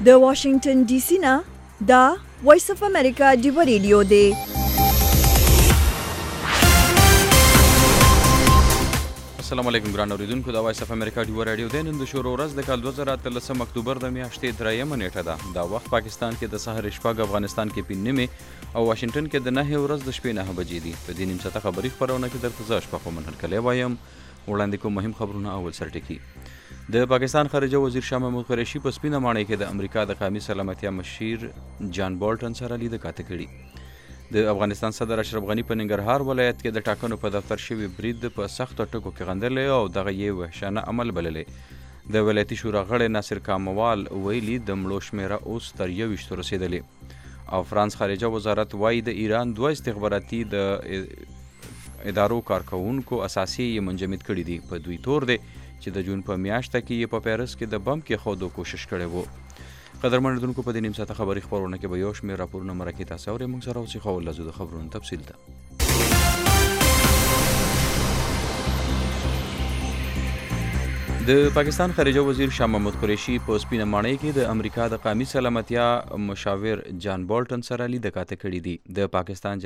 د واشنگټن ډي سي نه دا وایس اف امریکا ډیو ریډیو دی. السلام علیکم ګران اوریدونکو، دا وایس اف امریکا ډیو ریډیو دی. نن د شروع ورځ د کال 2013 اکتوبر د میاشتې 3 نیټه ده. دا وخت پاکستان کې د سحر شپږ، افغانستان کې 5 نیمه او واشنگټن کې د 9 ورځ د شپې 9 بجې دي. په دې نیم ساعته خبري خبرونه کې درته زه شپه کوم هرکلی وایم. وړاندې کوم مهم خبرونه. اول سرټکی د پاکستان خارجه وزیر شاه محمود قریشي په سپینه ماڼۍ کې د امریکا د قومي سلامتیا مشیر جان بولټن سره لیدنه کړې. د افغانستان صدر اشرف غنی په ننګرهار ولایت کې د ټاکنو په دفتر شوی برید په سختو ټکو کې غندلې او دغه یې وحشانه عمل بللې. د ولایتي شورا غړی ناصر کاموال ویلي د مړو شمیره اوس تر 21 رسیدلې. او فرانس خارجه وزارت وایي د ایران 2 استخباراتي د ادارو کارکونکو اساسي منجمد کړي دي. په دوی تور دی چې د جون په میاشت کې په پیرس کې د بم کې خودو کوشش کړي وو. قدرمن اوریدونکو، په دې نیم ساعته خبري خبرونه کې به یو شمېر راپورونه مرکې تاسو اورئ. موږ سره اوسئ. خو ولزو د خبرونو تفصیل ته. د پاکستان خارجه وزیر شاه محمود قریشي په سپینه ماڼۍ کې د امریکا د قومي سلامتیا مشاور جان بولټن سره لیدنه کړې دي. د پاکستان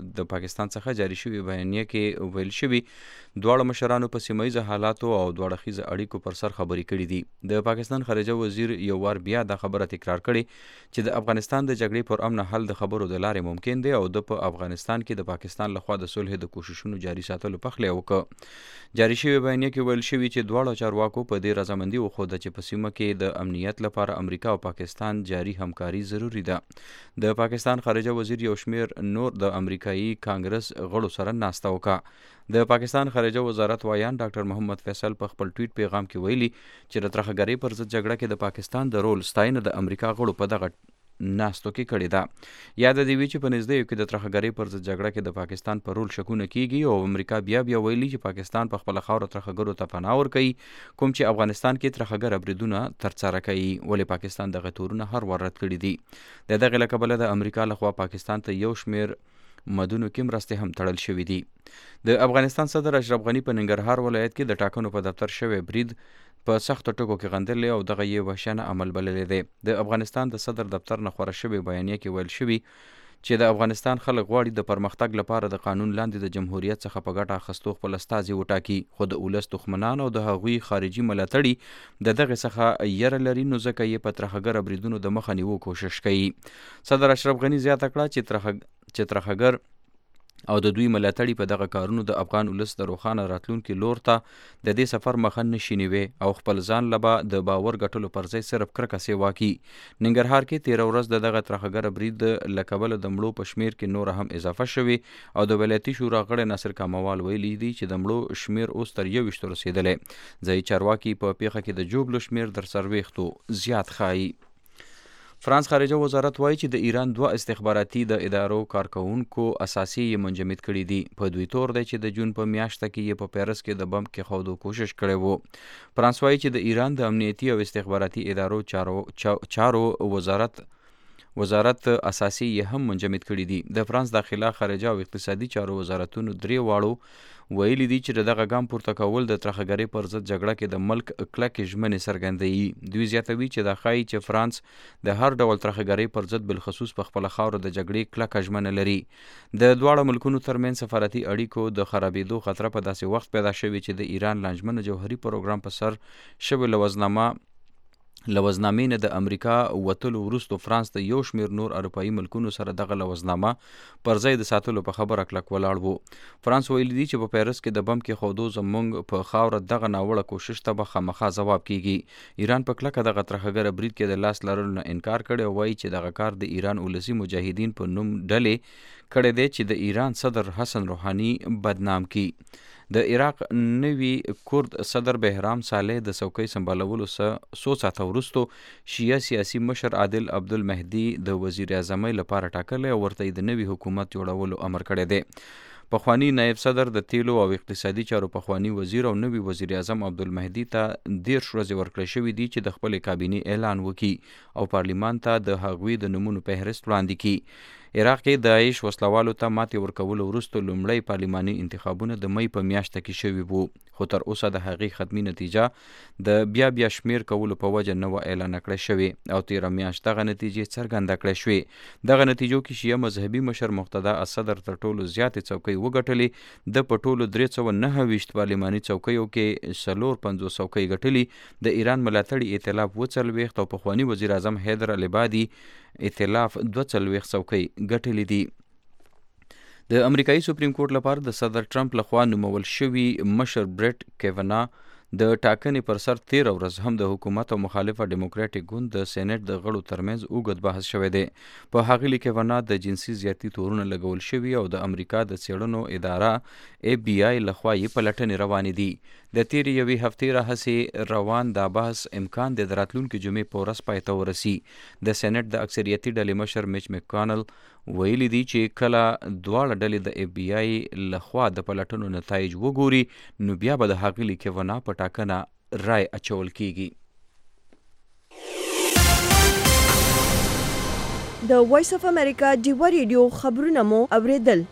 څخه جاری شوی بیانیه کې ویل شوی دواړو مشرانو په سیمه ییزو حالاتو او دوه اړخیزو اړیکو پر سر خبرې کړې دي. د پاکستان خارجه وزیر یو وار بیا دا خبره تکرار کړې چې د افغانستان د جګړې پر امن حل د خبرو د لارې ممکن دی او د په افغانستان کې د پاکستان لخوا د صلح د کوششونو جاري ساتلو پخلی وکړ. جاری شوی بیانیه کې ویل شوی چې دواړو چارواکو په دې رضامندي وښوده چې په سیمه کې د امنیت لپاره امریکا او پاکستان جاري همکاري ضروری ده. د پاکستان خارجه وزیر یو شمېر نور د امریکایي کانګرس غړو سره ناسته وکړه. د پاکستان خارجه وزارت وایان ډاکټر محمد فیصل په خپل ټویټ پیغام کې ویلي چې د ترهګرۍ پر ضد جګړه کې د پاکستان د رول ستاینه د امریکا غړو په دغه ناستو کې کړې ده. یاد دی چې په نږدې کې د ترهګرۍ پر ضد جګړه کې د پاکستان پر رول شکونه کیږي او امریکا بیا ویلي چې پاکستان په خپل خاور ترهګرو ته پناه ورکوي، کوم چې افغانستان کې ترهګر بریدونه ترسره کوي. ولې پاکستان دغه تورونه هر ور رد کړي دي. د دغه له کبله د امریکا لخوا پاکستان ته یو شمېر مدونو کې مرستې هم تړل شوې دي. د افغانستان صدر اشرف غنی په ننګرهار ولایت کې د ټاکنو په دفتر شوی برید په سختو ټکو کې غندلې او دغه یې وحشانه عمل بللی دی. د افغانستان د صدر دفتر نه خپاره شوی بیانیه کې ویل شوي چې د افغانستان خلک غواړي د پرمختګ لپاره د قانون لاندې د جمهوریت څخه په ګټه اخیستو خپل استازي وټاکي، خو د ولس دښمنان او د هغوی خارجي ملاتړي د دغه څخه یره لري، نو ځکه یې په ترهګر بریدونو د مخه نیولو کوشش کوي. صدر اشرف غنی زیاته کړه چې ترهګر او د دوی ملاتړي په دغه کارونو د افغان ولس د روښانه راتلونکي لور ته د دې سفر مخه نشي نیوي او خپل ځان لبا د باور ګټلو پر ځای صرف کرکه سیوا کی. ننګرهار کې 13 ورځ د دغه ترهګر برید له کبله د مړو په شمیر کې نور هم اضافه شوي او د ولایتي شورا غړی ناصر کاموال ویلي دي چې د مړو شمیر اوس تر 21 رسیدلی. ځایي چارواکي په پیښه کې د جوګلو شمیر در سرویختو زیات ښایي. فرانس خارجه وزارت وایي چې د ایران 2 استخباراتي د ادارو کارکونکو اساسي منجمد کړي دي. په دوی تور دی چې د جون په میاشت کې یې په پیرس کې د بم کې خودو کوشش کړي وو. فرانس وایي چې د ایران د امنیتي او استخباراتي ادارو چارو وزارت اساسي یې هم منجمد کړي دي. د فرانس داخله، خارجه او اقتصادي چارو وزارتونو 3 واړو ویلي دي چې دغه ګام پورته کول د ترهګرۍ پر ضد جګړه کې د ملک کلکې ژمنې څرګندوي. دوی زیاتوي چې دا ښایي چې فرانس د هر ډول ترهګرۍ پر ضد بالخصوص په خپله خاوره د جګړې کلکه ژمنه لري. د دواړو ملکونو ترمنځ سفارتي اړیکو د خرابېدو خطر په داسې وخت پیدا شوی چې د ایران لانجمن جوهري پروګرام په سر شوی لوزنامې نه د امریکا وتلو وروسته فرانس د یو شمېر نور اروپایي ملکونو سره دغه لوزنامه پر ځای د ساتلو په خبره کلک ولاړ وو. فرانس ویلي دی چې په پیرس کې د بم کې خودو زموږ په خاوره دغه ناوړه کوشش ته به خامخا ځواب کیږي. ایران په کلکه دغه ترهګر برید کې د لاس لرلو نه انکار کړی او وایي چې دغه کار د ایران ولسي مجاهدین په نوم ډلې کړی دی چې د ایران صدر حسن روحاني بدنام کی. د عراق نوي کورد صدر بهرام صالح د څوکۍ سمبالولو څو ساعته وروسته شیعه سیاسي مشر عادل عبدالمهدي د وزیر اعظمۍ لپاره ټاکلی او ورته د نوي حکومت جوړولو امر کړی دی. پخوانی نایب صدر د تیلو او اقتصادي چارو پخوانی وزیر او نوي وزیر اعظم عبدالمهدي ته 13 ورځې ورکړل شوي دي چې د خپل کابینې اعلان وکړي او پارلیمان ته د هغوی د نومونو فهرست وړاندې کړي. عراق کې داعش وسلوالو ته ماتې ورکولو وروسته لومړی پارلماني انتخابونه د مۍ په میاشت کې شوي وو، خو تر اوسه د هغې ختمي نتیجه د بیا شمیر کولو په وجه نه وه اعلان کړې شوې او تېره میاشت دغه نتیجې څرګنده کړې شوې. دغه نتیجو کې شیعه مذهبي مشر مقتدا الصدر تر ټولو زیاتې څوکۍ وګټلې. د په ټولو 329 پارلماني څوکیو کې 450 څوکۍ ګټلې. د ایران ملاتړي ائتلاف 40 او پخواني وزیر اعظم حیدر العبادي ائتلاف 42 څوکۍ ګټلې دي. د امریکایي سپریم کورټ لپاره د صدر ټرمپ لخوا نومول شوي مشر بریټ کیونا د ټاکنې پر سر 13 ورځ هم د حکومت او مخالفه ډیموکراټیک ګوند د سېنات د غړو ترمنځ اوږد بحث شوی دی. په هغې کیونا د جنسي زیاتي تورونه لګول شوي او د امریکا د څېړنو اداره FBI لخوا یې پلټنې روانې دي. د تېرې یوې هفتې راهیسې روان دا بحث امکان دی د راتلونکې جمعې په ورځ پای ته ورسي. د سېنات د اکثریتي ډلې مشر میچ مکانل ویلي دي چې کله دواړه ډلې د FBI لخوا د پلټنو نتایج وګوري نو بیا به د هغې کیونا په ټاکنه رای اچول کیږي. د وایس اف امریکا ډیوا ریډیو خبرونه مو اوریدل.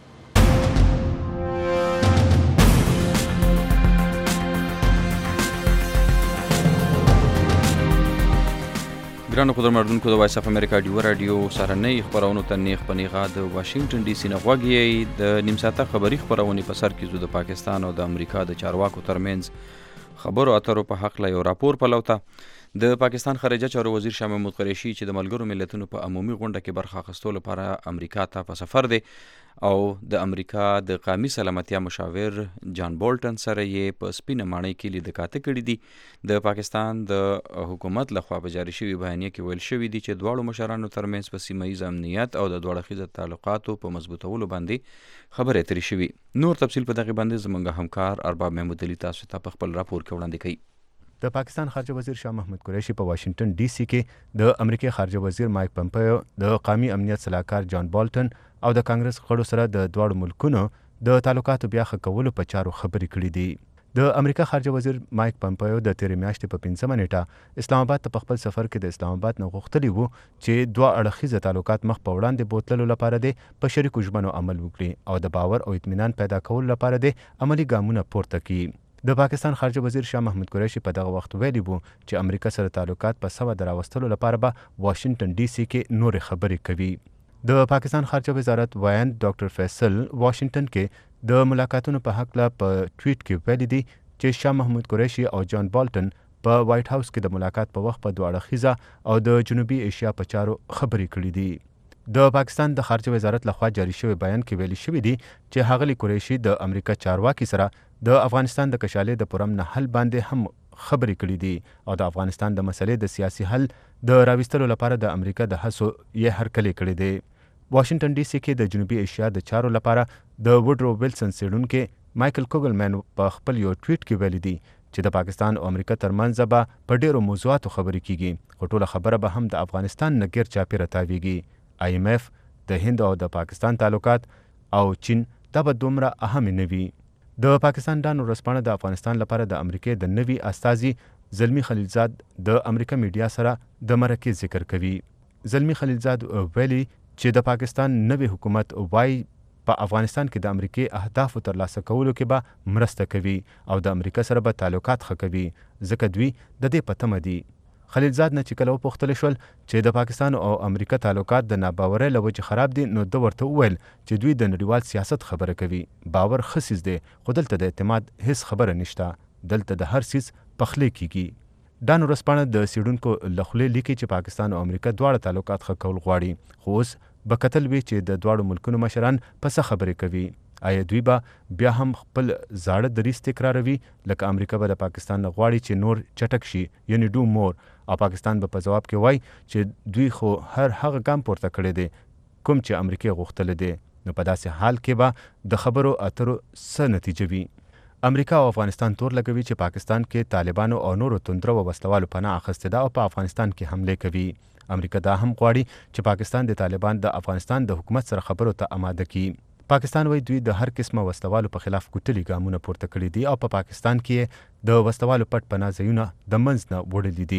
ګرانو قدرمنونکو د وایس اف امریکا ډیوا رادیو سهارنۍ خپرونو ته نیغ په نیغه د واشنگټن ډي سي نه غوږ یې. د نیم ساعته خبري خپرونې په سر کې زو د پاکستان او د امریکا د چارواکو ترمنځ خبرو اترو په حق له یو راپور پلو ته. د پاکستان خارجه چارو وزیر شاه محمود قریشي چې د ملګرو ملتونو په عمومي غونډه کې برخه اخیستو لپاره امریکا ته په سفر دی او د امریکا د قومي سلامتیا مشاور جان بولټن سره یې په سپینه ماڼۍ کې لیدکاته کړي دي. د پاکستان د حکومت لخوا په جاري شوي بیانیه کې ویل شوي دي چې دواړو مشرانو ترمنځ په سیمه ییز امنیت او د دوه اړخیزه تعلقاتو په مضبوطولو باندې خبرې اترې شوي. نور تفصیل په دغه باندې زموږ همکار ارباب محمود علي تاسو ته په خپل راپور کې وړاندې کوي. د پاکستان خارجه وزیر شاه محمود قریشي په واشنگټن ډي سي کې د امریکای خارجه وزیر مایک پمپیو د قومي امنیت صلاحکار جان بولټن او د کانګرس غړو سره د دواړو ملکونو د تعلقاتو بیا ښه کولو په چارو خبرې کړې دي. د امریکا خارجه وزیر مایک پمپیو د تېرې میاشتې په 15 نیټه اسلام آباد ته په خپل سفر کې د اسلام آباد نه غوښتلي وو چې دوه اړخیزه تعلقات مخ په وړاندې بوتللو لپاره د په شریکو ژمنو عمل وکړي او د باور او اطمینان پیدا کولو لپاره د عملی ګامونه پورته کړي. د پاکستان خارجه وزیر شاه محمود قریشي په دغه وخت ویلي وو چې امریکا سره تعلقات په سمه دراوستلو لپاره به واشنگټن ډي سي کې نورې خبرې کوي. د پاکستان خارجه وزارت وایند ډاکټر فیصل واشنگټن کې د ملاقاتونو په حق له په ټویټ کې ویلي دي چې شاه محمود قریشي او جان بولټن په وایټ هاوس کې د ملاقات په وخت په دوه اړخیزه او د جنوبي ایشیا په چارو خبرې کړې دي. د پاکستان د خارجه وزارت لخوا جاری شوی بیان کې ویلي شوی دی چې ښاغلي قریشي د امریکا چارواکي سره د افغانستان د کشالې د پرم نه حل باندې هم خبرې کړې دي او د افغانستان د مسلې د سیاسي حل د راوستلو لپاره د امریکا د هڅو یې هرکلی کړی دی. واشنگټن ډي سي کې د جنوبي ایشیا د چارو لپاره د وډرو ویلسن څېړونکي مایکل کوګلمن په خپل یو ټویټ کې ویلي دي چې د پاکستان او امریکا ترمنځ به په ډیرو موضوعاتو خبرې کیږي خو ټوله خبره به هم د افغانستان نه غیر چاپیره تاویږي. IMF د هند او د پاکستان تعلقات او چین دا به دومره اهم نه وي. د پاکستان ډان ورځپاڼه د افغانستان لپاره د امریکای د نوي استازي زلمی خلیلزاد د امریکا میډیا سره د مرکې ذکر کوي. زلمی خلیلزاد ویلي چې د پاکستان نوي حکومت وای په افغانستان کې د امریکای اهدافو ترلاسه کولو کې به مرسته کوي او د امریکا سره به تعلقات ښه کوي ځکه دوی د دې په تمه دي. خلیلزاد نه چې کله وپوښتل شول چې د پاکستان او امریکا تعلقات د ناباورۍ له وجې خراب دي نو ده ورته وویل چې دوی د نړیوال سیاست خبره کوي. باور ښه څیز دی خو دلته د اعتماد هیڅ خبره نشته. دلته د هر څیز پخلی کیږي. ډان ورځپاڼه د څېړونکو له خولې لیکي چې پاکستان او امریکا دواړه تعلقات ښه کول غواړي خو اوس به کتل وي چې د دواړو ملکونو مشران په څه خبرې کوي. آیا دوی به بیا هم خپل زاړه دریځ تکراروي لکه امریکا به د پاکستان نه غواړي چې نور چټک شي یعنی ډو مور او پاکستان به په ځواب کې وایي چې دوی خو هر هغه ګام پورته کړی دی کوم چې امریکا غوښتلی دی. نو په داسې حال کې به د خبرو اترو څه نتیجه وي. امریکا او افغانستان تور لګوي چې پاکستان کې طالبانو او نورو توندرو او وسلوالو پناه اخیستې ده او په افغانستان کې حملې کوي. امریکا دا هم غواړي چې پاکستان د طالبان د افغانستان د حکومت سره خبرو ته آماده کړي. پاکستان وایي دوی د هر قسمه وسلوالو په خلاف کوټلي ګامونه پورته کړي دي او په پاکستان کې د وسلوالو پټ پناه ځایونه د منځ نه وړلي دي.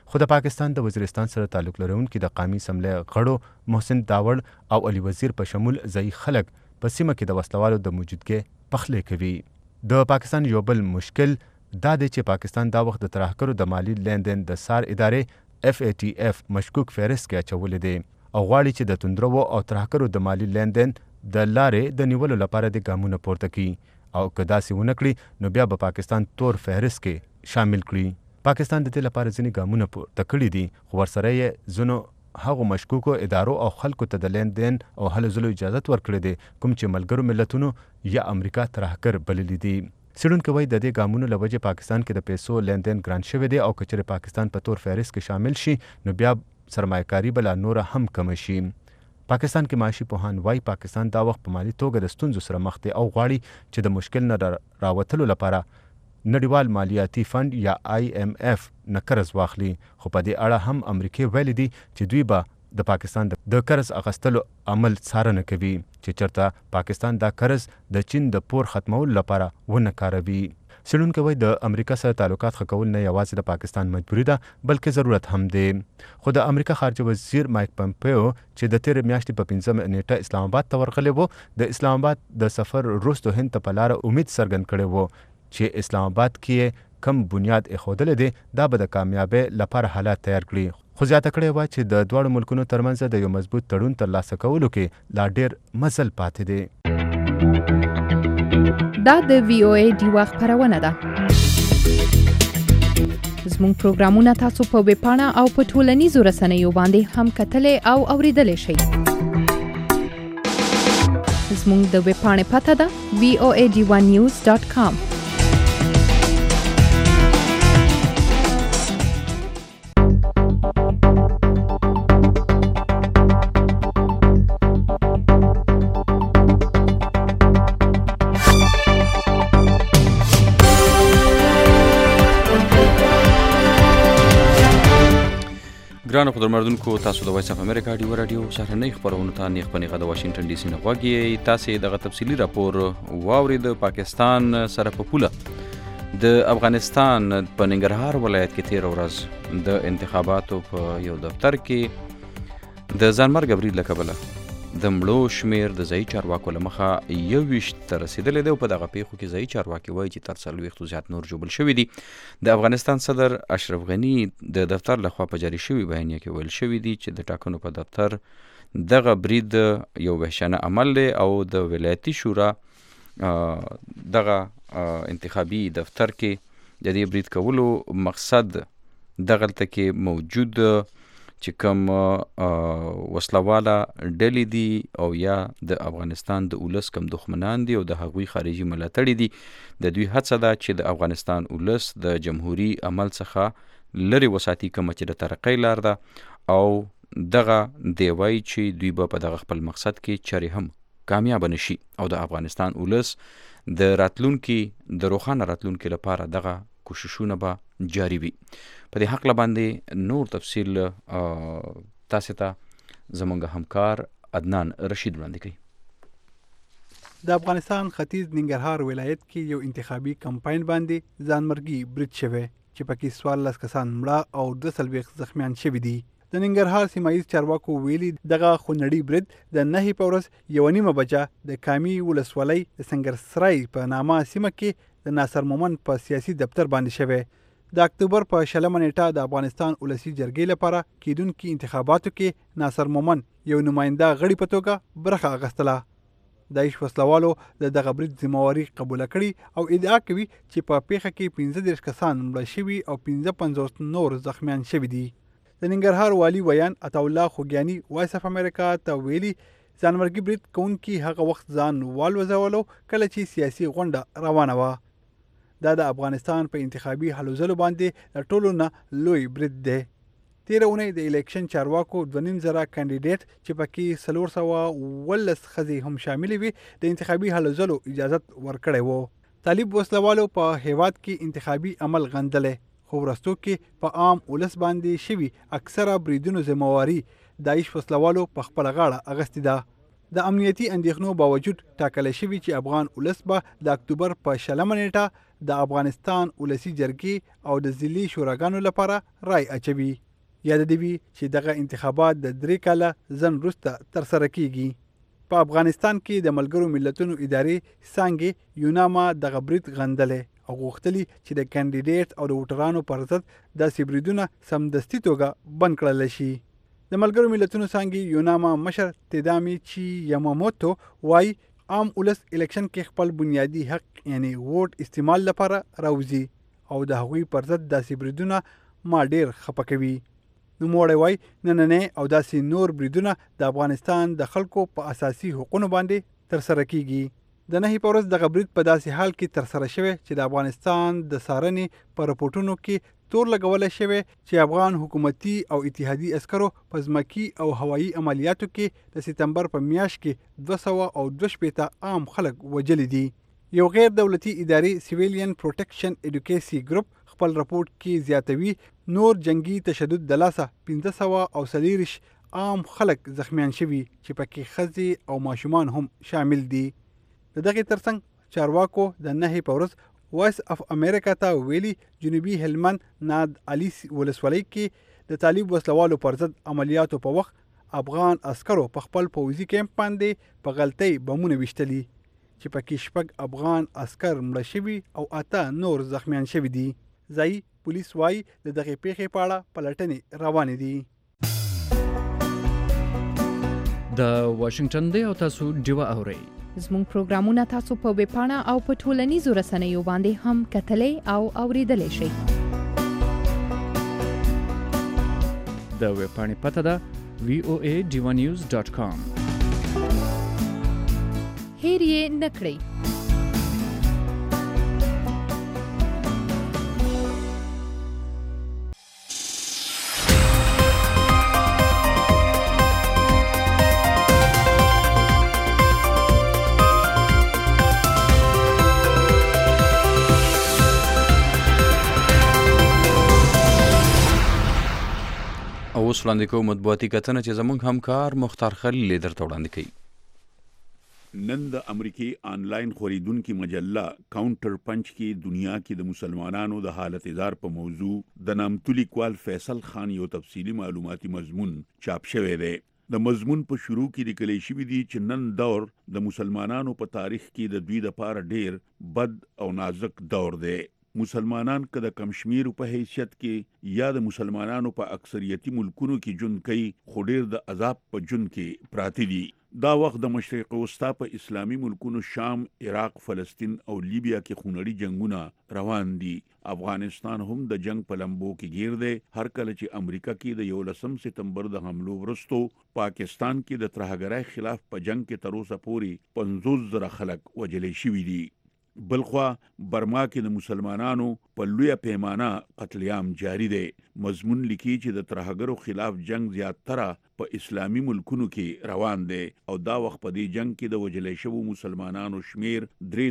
خو د پاکستان د وزیرستان سره تعلق لرونکي د قومي اسمبلی غړو محسن داوړ او علي وزیر په شمول ځایي خلک په سیمه کې د وسلوالو د موجودګۍ پخلی کوي. د پاکستان یو بل مشکل دا دی چې پاکستان دا وخت د ترهګرو د مالی لیندین د سار ادارې FATF مشکوک فهرست کې اچولې دی او غواړي چې د توندرو او ترهګرو د مالی لیندین د لارې د نیولو لپاره د ګامونه پورته کړي او که داسې ونه کړي نو بیا به پاکستان تور فهرست کې شامل کړي. پاکستان د دې لپاره ځینې ګامونه پورته کړي دي خو ورسره یې ځینو هغو مشکوکو ادارو او خلکو ته د لیندین او هلو ځلو اجازت ورکړی دی کوم چې ملګرو ملتونو یا امریکا ترهګر بللی دي. څېړونکي وایي د دې ګامونو له وجې پاکستان کې د پیسو لیندین ګران شوی دی او که چېرې پاکستان په تور فهرست کې شامل شي نو بیا سرمایه‌کاري به لا نوره هم کمه شي. پاکستان کې معاشي پوهان وایي پاکستان دا وخت په مالي توګه د ستونزو سره مخ دی او غواړي چې د مشکل نه راوتلو لپاره نړیوال مالیاتي فند یا IMF نه قرض واخلي. خو په دې اړه هم امریکې ویلي دي چې دوی به د پاکستان د قرض اخیستلو عمل څارنه کوي چې چېرته پاکستان دا قرض د چین د پور ختمولو لپاره ونه کاروي. څېړونکي وایي د امریکا سره تعلقات ښه کول نه یوازې د پاکستان مجبوري ده بلکې ضرورت هم دی. خو د امریکا خارجه وزیر مایک پمپیو چې د تېرې میاشتې په 15 نیټه اسلام آباد ته ورغلی و د اسلام آباد د سفر وروستو هند ته په لاره امید څرګند کړی و چې اسلام آباد کې کم بنیاد ایښودلی دی دا به د کامیابۍ لپاره حالات تیار کړي. خو زیاته کړې وه چې د دواړو ملکونو ترمنځ د یو مضبوط تړون ترلاسه کولو کې لا ډېر مزل پاتې دی. دا د VOA ډیوا خپرونه ده. زموږ پروګرامونه تاسو په ویبپاڼه او په ټولنیزو رسنیو باندې هم کتلی او اوریدلی شئ. زموږ د ویبپاڼې پته ده voadivanews.com. ګرانو قدرمنونکو تاسو د وایس اف امریکا ډیو رادیو سهارنۍ خپرونو ته نیغ په نیغه د واشنگټن ډي سي نه غوږی. تاسې دغه تفصیلي راپور واورید. پاکستان سره په پوله د افغانستان په ننګرهار ولایت کې تېره ورځ د انتخاباتو په یو دفتر کې د ځانمرګه برید له کبله د مړو شمېر د ځایي چارواکو له مخه 21 ته رسېدلی دی او په دغه پیښو کې ځایي چارواکي وایي چې تر 40 زیات نور ژوبل شوي دي. د افغانستان صدر اشرف غني د دفتر لخوا په جاري شوي بیانیه کې ویل شوي دي چې د ټاکنو په دفتر دغه برید یو وحشیانه عمل دی او د ولایتي شورا دغه انتخابي دفتر کې د دې برید کولو مقصد دغلته کې موجود چې کوم وسلواله ډلې دي او یا د افغانستان د ولس کم دښمنان دي او د هغوی خارجي ملاتړي دي د دوی هڅه ده چې د افغانستان ولس د جمهوري عمل څخه لرې وساتي کومه چې د ترقۍ لار ده او دغه دی وایي چې دوی به په دغه خپل مقصد کې چارې هم کامیاب نشي او د افغانستان ولس د راتلونکي د روښانه راتلونکي لپاره دغه کوششونه به جاری وي. په دې حق باندې نور تفصیل تاسو ته زموږ همکار عدنان رشید وړاندې کوي. د افغانستان ختیځ ننګرهار ولایت کې یو انتخابي کمپاین باندې ځانمرګي برید شوی چې پکې 14 کسان مړه او 2 زخمیان شوي دي. د ننګرهار سیمایي چارواکو ویلي دغه خونړي برید د 9 په ورځ 1:30 بجه د کامي ولسوالۍ د سنگرسرای په نامه سیمه کې د ناصر مومن په سیاسي دفتر باندې شوی. د اکتوبر په 20 نیټه د افغانستان ولسی جرګې لپاره کېدونکي انتخاباتو کې ناصر مومن یو نماینده غړي په توګه برخه اخیستله. داعش وسلوالو د دغه برید ذمہواري قبول کړي او ادعا کوي چې په پیښه کې 15 کسان مړه شوي او 55 نور زخمیان شوي دي. د ننګرهار والی ویان عطا الله خوګیاني وایس اف امریکا ته ویلي ځانمرګي برید کوونکي هغه وخت ځان والوځولو کله چې سیاسي غونډه روانه وه. دا د افغانستان په انتخابي هلو ځلو باندې د ټولو نه لوی برید دی. تېره اونۍ د الیکشن چارواکو 2,500 کاندیدیټ چې پکې 419 ښځې هم شاملې وي د انتخابي هلو ځلو اجازت ورکړی و. طالب وسلوالو په هیواد کې انتخابي عمل غندلی خو وروستو کې په عام ولس باندې شوي اکثره بریدونو ذمہواري داعش وسلوالو په خپله غاړه اخیستې ده. د امنیتي اندېښنو باوجود ټاکلی شوي چې افغان ولس به د اکتوبر په 20 نیټه د افغانستان ولسي جرګې او د ضلعي شوراګانو لپاره رای اچوي. یاد دې وي چې دغه انتخابات د 3 کاله ځنډ وروسته ترسره کیږي. په افغانستان کې د ملګرو ملتونو ادارې څانګې یوناما دغه برید غندلی او غوښتلي چې د کاندیدیټ او د ووټرانو پر ضد داسې بریدونه سمدستي توګه بند کړلی شي. د ملګرو ملتونو څانګې یوناما مشر تدامي چی یاماموتو وایي عام ولس الیکشن کې خپل بنیادي حق یعنی ووټ استعمال لپاره راوځي او د هغوی پر ضد داسې بریدونه ما ډیر خفه کوي. نوموړی وایي نننی او داسې نور بریدونه د افغانستان د خلکو په اساسي حقوقو باندې ترسره کیږي. د 9 په ورځ دغه برید په داسې حال کې ترسره شوی چې د افغانستان د څارنې په رپورټونو کې تور لګولی شوی چې افغان حکومتي او اتحادي عسکرو په ځمکي او هوایي عملیاتو کې د سپتمبر په میاشت کې 262 عام خلک وژلي دي. یو غیر دولتي ادارې سیویلین پروټیکشن ایډوکیسي ګروپ خپل رپورټ کې زیاتوي نور جنگي تشدد د لاسه 1540 عام خلک زخمیان شوي چې پکې ښځې او ماشومان هم شامل دي. د دغې ترڅنګ چارواکو د 9 په ورځ وایس اف امریکا ته ویلي جنوبي هلمند ناد علي ولسوالۍ کې د طالب وسلوالو پر ضد عملیاتو په وخت افغان عسکرو په خپل پوځي کیمپ باندې په غلطۍ بمونه ویشتلي چې پکې 6 افغان عسکر مړه شوي او 8 نور زخمیان شوي دي. ځایي پولیس وایي د دغې پیښې په اړه پلټنې روانې دي. د واشنگټن دی او تاسو ډیوه اورئ. زموږ پروګرامونه تاسو په ویب پاڼه او په ټولنیزو رسنیو باندې هم کتلی او اوریدلی شئ. د ویب پاڼې پته ده voa.divanews.com. هیر یې نه کړئ. اوس وړاندې کوو مطبوعاتي کتنه چې زموږ همکار مختار خلیل درته وړاندې کوي. نن د امریکې آنلاین خوریدونکي مجله کاونټر پنچ کې دنیا کې د مسلمانانو د حالت اظهار په موضوع د نامتو لیکوال فیصل خان یو تفصیلی معلوماتي مضمون چاپ شوی دی. د مضمون په شروع کې لیکل شوی دی چې نن دور د مسلمانانو په تاریخ کې د دوی لپاره ډیر بد او نازک دور دی. مسلمانان که د کمشمیر په حیثیت کې یا د مسلمانانو په اکثریتي ملکونو کې ژوند کوي خو ډیر د عذاب په ژوند کې پراته دي. دا وخت د مشرق وسطا په اسلامي ملکونو شام، عراق، فلسطین او لیبیا کې خونړي جنگونه روان دي. افغانستان هم د جنگ په لمبو کې گیر دی. هر کله چې امریکا کې د 11 سپتمبر د حملو وروسته پاکستان کې د ترهګرۍ خلاف په جنگ کې تر اوسه پورې 50,000 خلک وژل شوي دي. بلخوا برما کې د مسلمانانو په لویه پیمانه قتل عام جاری دی. مضمون لیکي چې د ترهګرو خلاف جنگ زیاتره په اسلامي ملکونو کې روان دی او دا وخت په دې جنگ کې د وژل شوو مسلمانانو شمیر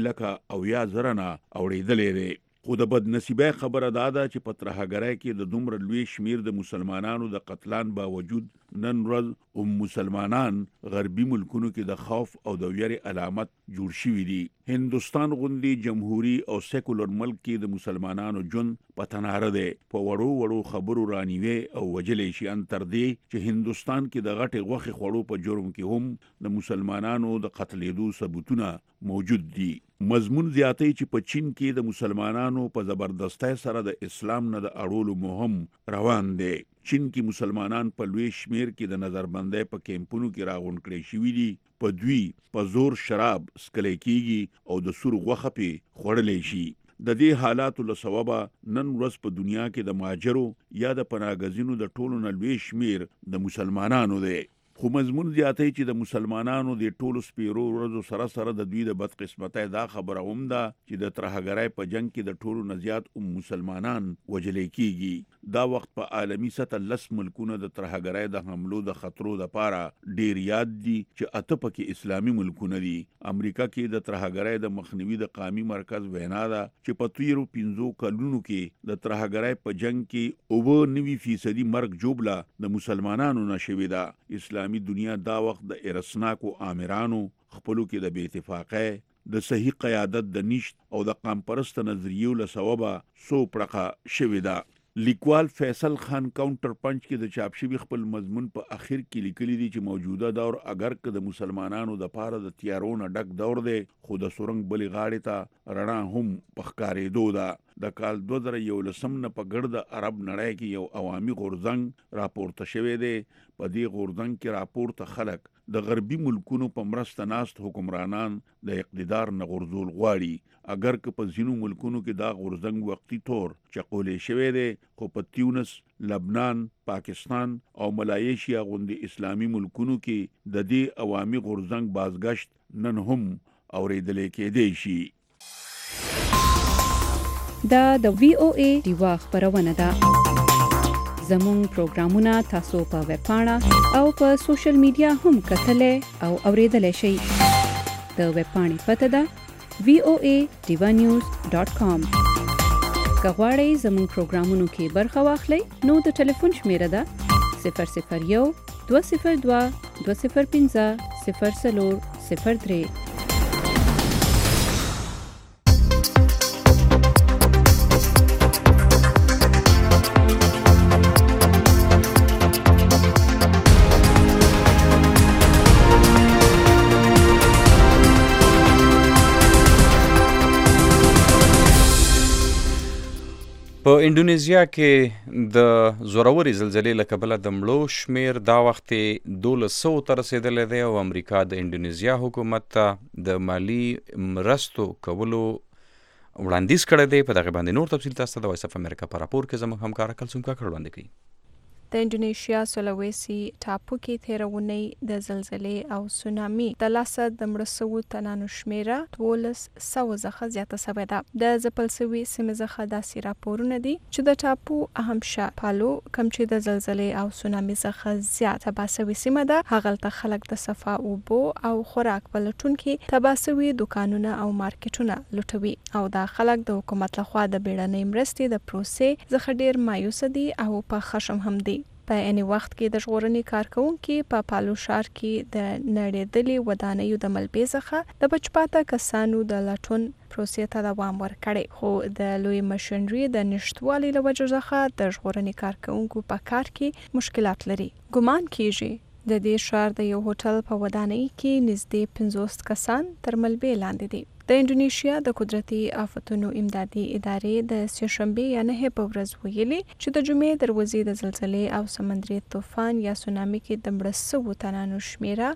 3,00,000 نه اوریدلې دی. خو د بدنصیبۍ خبره دا ده چې په ترهګرۍ کې د دومره لوی شمیر د مسلمانانو د قتلان باوجود نن ورځ مسلمانان غربي ملکونو کې د خوف او د ویرې علامت جوړ شوي دي. هندوستان غوندي جمهوری او سیکولر ملک کې د مسلمانانو ژوند په تناره دی. په وړو خبرو رانیوي او وجلې شي ان تر دې چې هندوستان کې د غټې غوښې خوړو په جرم کې هم د مسلمانانو د قتلېدو ثبوتونه موجود دي. مضمون زیاتې چې په چین کې د مسلمانانو په زبردستۍ سره د اسلام نه د اړولو مهم روان دی. چین کې مسلمانان په لوی شمیر کې د نظربندۍ په کیمپونو کې راغونډ کړي شوي دي. په دوی په زور شراب سکلی کیږي او د سور غوښه پې خوړلی شي. د دې حالاتو له سببه نن ورځ په دنیا کې د مهاجرو یا د پناهګزینو د ټولو نه لوی شمیر د مسلمانانو دی. خو مضمون زیاتې چې د مسلمانانو د ټولو سپیرو ورځو سره د دوی د بدقسمتۍ دا خبره هم ده چې د ترهګرۍ په جنگ کې د ټولو نه زیات مسلمانان وژل کیږي. دا وخت په عالمی سطح 10 ملکونو د ترهګرۍ د حملو د خطرو د پاره ډیر یاد دي چې اته پکې اسلامي ملکونه دي. امریکا کې د ترهګرۍ د مخنیوي د قومي مرکز وینا ده چې په تیرو 15 کلونو کې د ترهګرۍ په جنگ کې 90% مرګ جوړلا د مسلمانانو نشوي ده. اسلامي دنیا دا وخت د ارسناکو آمرانو خپلو کې د بې اتفاقۍ د صحیح قیادت د نشت او د قام پرست نظریو له سببه سو پړقه شوې ده. لیکوال فیصل خان کاونټر پنچ کې د چاپ شوی خپل مضمون په اخر کې لیکلي دي چې موجوده دور اگر که د مسلمانانو د پاره د تیارونو ډک دور دی خو د سورنګ بلې غاړې ته رڼا هم په ښکارېدو ده. د کال 2011 نه په ګرد عرب نړۍ کې یو عوامي غورځنګ راپورته شوی دی. په دې غورځنګ کې راپورته خلک د غربي ملکونو په مرسته ناست حکمرانان د اقتدار نه غورځول غواړي. اگر که په ځینو ملکونو کې دا غورځنګ وقتی طور چقولې شوی دی خو په تیونس، لبنان، پاکستان او ملایشیا غوندې اسلامي ملکونو کې د دې عوامي غورځنګ بازگشت نن هم اورېدلې کېدی شي. دا د VOA دیوا خبرونه ده. زموږ پروګرامونه تاسو په ویب پاڼه او په سوشل میډیا هم کتلای او اوریدلای شئ. د ویب پاڼې پته ده voadevanews.com. که غواړئ زموږ پروګرامونو کې برخه واخلئ نو د ټلیفون شمیره ده 001 202 205 0403. په انډونیزیا کې د زوروري زلزلې له کبله د مړو شمیر دا وخت 1200 ته رسیدلی دی او امریکا د انډونیزیا حکومت ته د مالی مرستو کولو وړاندیز کړی دی. په دغه باندې نور تفصیل تاسو ته د وایس اف امریکا په راپور کې زموږ همکار کلثوم کاکړ وړاندې کوي. د انډونیشیا سولویسي ټاپو کې تېره اونۍ د زلزلې او سونامي د لاسه د مړه شوو تنانو شمیره 1200 څخه زیاته شوې ده. د ځپل شوي سیمې څخه داسې راپورونه دي چې د ټاپو اهم ښار پالو کوم چې د زلزلې او سونامي څخه زیات تباه شوې سیمه ده هغلته خلک د صفا اوبو او خوراک پلټونکي تباه شوي دوکانونه او مارکیټونه لوټوي او دا خلک د حکومت لخوا د بیړنۍ مرستې د پروسې څخه ډیر مایوسه دي او په خشم هم دي. په اني وخت کې د ژغورنې کارکونکو په پالو ښار کې د نړیدلې ودانیو د ملبې څخه د بچپاته کسانو د لټون پروسې ته دوام ورکړي خو د لوی ماشينري د نشټوالي له وجې څخه د ژغورنې کارکونکو په کار کې مشکلات لري. ګمان کیږي د دې ښار د یو هوټل په ودانۍ کې نږدې 50 کسان تر ملبې لاندې دي. د انډونیشیا د قدرتي آفتونو امدادي ادارې د سهشنبه یا 9 په ورځ ویلي چې د جمعې دروازې د زلزلې او سمندري طوفان یا سونامي کې د مړه شوو تنانو شمیره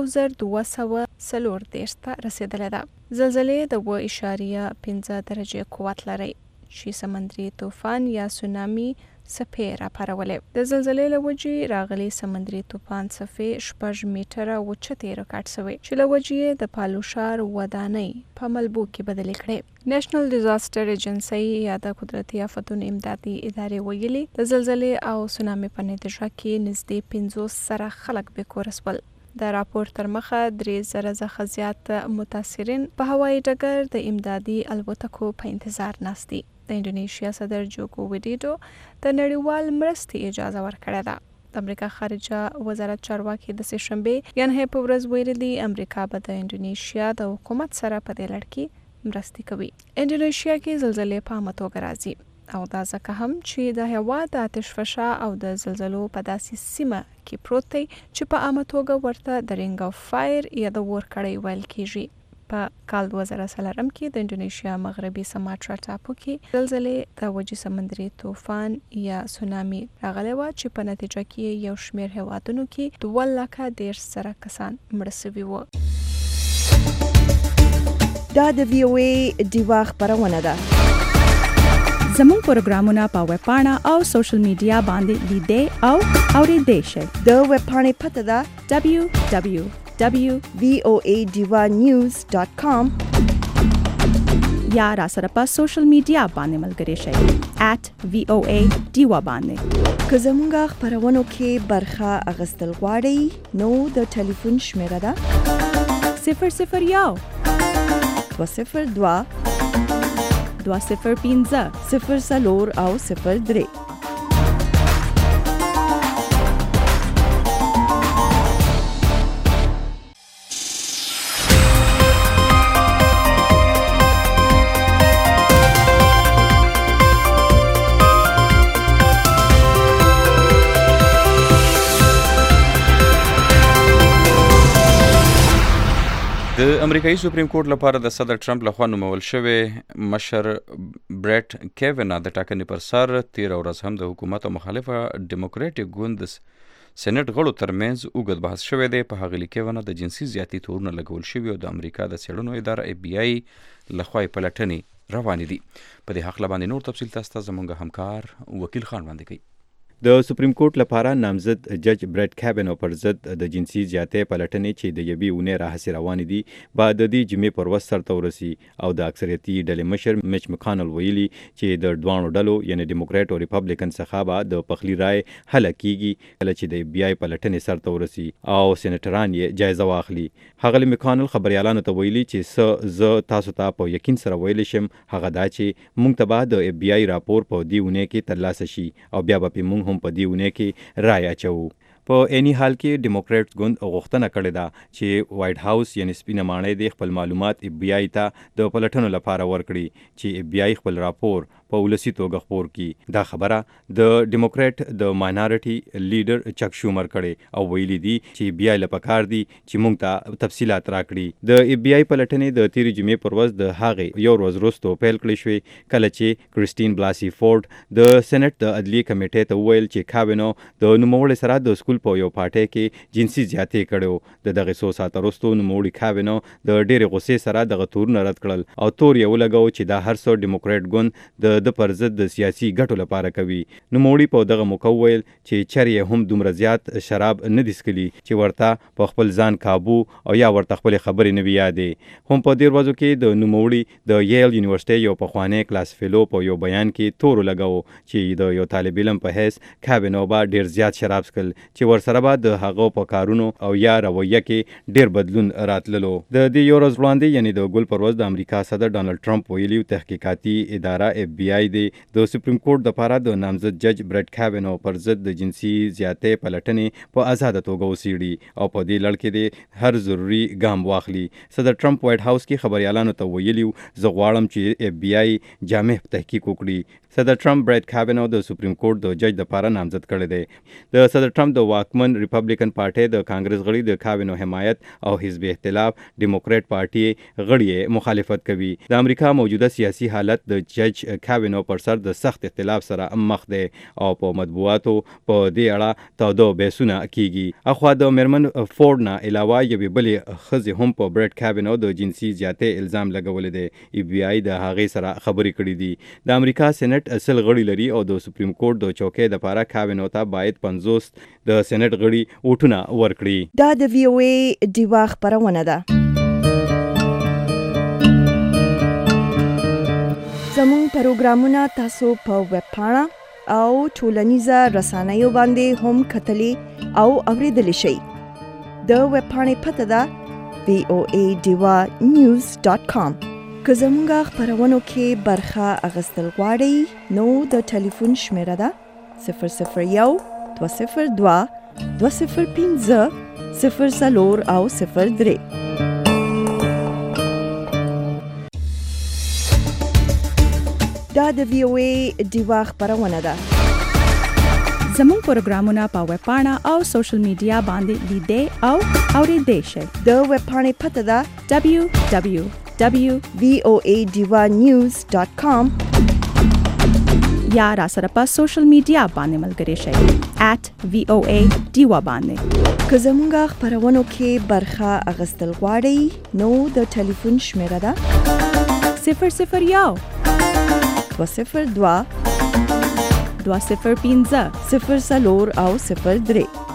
1240 ته رسیدلې ده. زلزلې د 1.5 درجه قوت لري چې سمندري طوفان یا سونامي څپې راپارولې. د زلزلې له وجې راغلي سمندري طوفان څپې 6 میټره اوچتې ریکارډ شوې چې له وجې د پالو ښار ودانۍ په ملبو کې بدلې کړې. نېشنل ډیزاستر ایجنسی یا د قدرتي آفتونو امدادي ادارې ویلي د زلزلې او سونامي په نتیجه کې نږدې 50 سره خلک بې کوره شول. د راپور تر مخه 3000 څخه زیات متاثرین په هوایي ډګر د امدادي الوتکو په انتظار ناست دي. د انډونیشیا صدر جوکو ویډیډو د نړیوال مرستې اجازه ورکړې ده. د امریکا خارجه وزارت چارواکي د سهشنبه یعنی په ورځ ویلي دي امریکا به د انډونیشیا د حکومت سره په دې لړ کې مرستې کوي. انډونیشیا کې زلزلې په عامه توګه راځي او دا ځکه هم چې د هوا د آتش فشا او د زلزلو په داسې سیمه کې پروت دی چې په عامه توګه ورته د رینګ اف فایر یا د اور کړۍ ویل کیږي. په کال 2003 کې د انډونیشیا مغربي سماټرا ټاپو کې زلزلې د وجې سمندري طوفان یا سونامي راغلی و چې په نتیجه کې یو شمېر هیوادونو کې 210 سره کسان مړه شوي وو. دا د VOA دیوا خبرونه ده. زموږ پروګرامونه په ویب پاڼه او سوشل میډیا باندې لیدئ او اوریدئ شئ. د ویب پاڼې پته ده www.voadevanews.com یا را سره په سوشل میډیا باندې ملګري شئ @VOA ډیوا باندې. که زمونږه خپرونو کې برخه اخیستل غواړئ نو د ټلیفون شمیره ده 001 202 205 04 او 03. د امریکایي سپریم کورټ لپاره د صدر ټرمپ لخوا نومول شوی مشر بریټ کیونا د ټاکنې پر سر 13 ورځ هم د حکومت او مخالفه ډیموکراټیک ګوند سېنات غړو ترمنځ اوږد بحث شوی دی. په هغه کیونا د جنسي زیاتي تورونه لګول شوي او د امریکا د څېړنو اداره FBI لخوا پلټنې روانې دي. په دې حق باندې نور تفصیل تاسو ته زموږ همکار وکیل خان وړاندې کوي. د سپریم کورټ لپاره نامزد جج بریټ کیونا پر ضد د جنسي زیاتې پلټنې چې د یوې اونۍ راهیسې روانې دي بعد د دې جمعې پر ورځ سرته ورسي او د اکثریتي ډلې مشر میچ مکانل ویلي چې د دوانو ډلو یعنی ډیموکراټ او ریپبلیکن څخه به د پخلی رای حل کیږي کله چې د FBI پلټنې سرته ورسي او سېنیټران یې جایزه واخلي. هغه مکانل خبريالانو ته ویلي چې زه تاسو ته په یقین سره ویل شم هغه دا چې موږ ته به د FBI راپور په دې اونۍ کې ترلاسه شي او بیا به موږ هم په دې اونۍ کې رای اچوو. په اني حال کې ډیموکراټ ګوند غوښتنه کړې ده چې وایټ هاوس یعنی سپینه ماڼۍ د خپل معلومات FBI ته د پلټنو لپاره ورکړي چې FBI خپل راپور په ولسی توګه خپور کړي. دا خبره د ډیموکراټ د ماینورټي لیډر چک شومر کړي او ویلي دي چې FBI لپاره دي چې موږ ته تفصيلات راکړي. د FBI پلټنې د 13 جمعې پر ورځ د هغې یو ورځ وروسته پیل کړې شوې کله چې کریسټین بلاسي فورد د سېنات د عدلي کمیټې ته وویل چې کاوینو د نوموړي سره د سکول په یو پارټي کې جنسي زیاتې کړو. دغه څو ساعت وروسته نوموړي کاوینو د ډېرې غوسې سره دغه تورونه رد کړل او تور یې ولګاو چې دا هر څو ډیموکراټ ګوند د پر ضد د سیاسي ګټو لپاره کوي. نوموړي په دغه موقع ویل چې چرې هم دومره زیات شراب نه دي څښلي چې ورته په خپل ځان قابو او یا ورته خپل خبرې نه وي یادې. هم په دې ورځو کې د نوموړي د ییل یونیورسيټي یو پخوانی کلاس فیلو په یو بیان کې تور لګاو چې د یو طالب علم په حیث کاوینو با ډېر زیات شراب څښل چې ورسره به د هغو په کارونو او یا رویه کې ډېر بدلون راتللو. د دې یو ورځ وړاندې یعنی د ګل پر ورځ د امریکا صدر ډانلډ ټرمپ ویلي تحقیقاتي اداره FBI د سپریم کورټ لپاره د نامزد جج بریټ کاوینو پر ضد د جنسي زیاتې پلټنې په آزاده توګه وڅیړي او په دې لړ کې د هر ضروري ګام واخلي. صدر ټرمپ وایټ هاوس کې خبريالانو ته ویلي زه غواړم چې FBI جامع تحقیق وکړي. صدر ټرمپ بریټ کاوینو د سپریم کورټ د جج لپاره نامزد کړی دی. د صدر ټرمپ د واکمن ریپبلیکن پارټي د کانګرس غړي د کاوینو حمایت او حزب اختلاف ډیموکراټ پارټي غړي مخالفت کوي. د امریکا موجوده سیاسي حالت د جج کاوینو پر سر د سخت اختلاف سره مخ دی او په مطبوعاتو په دې اړه تاوده بحثونه کیږي. اخوا د میرمن فورد نه علاوه یوې بلې ښځې هم په بریټ کاوینو د جنسي زیاتې الزام لګولی دی. FBI د هغې سره خبرې کړې دي. د امریکا سېنات اصل غړي لري او د سپریم کورټ د چوکۍ لپاره کاوینو ته باید 50 د سېنات غړي ووټونه ورکړي. دا د VOA ډیوا خپرونه ده. زموږ پروګرامونه تاسو په ویب پاڼه او ټولنیزه رسنیو باندې هم کتلی او اوریدلی شئ. د ویب پاڼې پته ده voadivanews.com. که زموږ خپرونو کې برخه اخیستل غواړئ نو د ټلیفون شمیره ده 001 202 205 04 او 03. دا د VOA ډیوا خپرونه ده. زموږ پروګرامونه په ویب پاڼه او سوشل میډیا باندې لیدئ او اوریدئ شئ. د ویب پاڼې پته ده www.voadivanews.com یا را سره په سوشل میډیا باندې ملګري شئ @VOA ډیوا باندې. که زموږ خپرونو کې برخه اخیستل غواړئ نو د ټلیفون شمیره ده 001 202 205 04 او 03.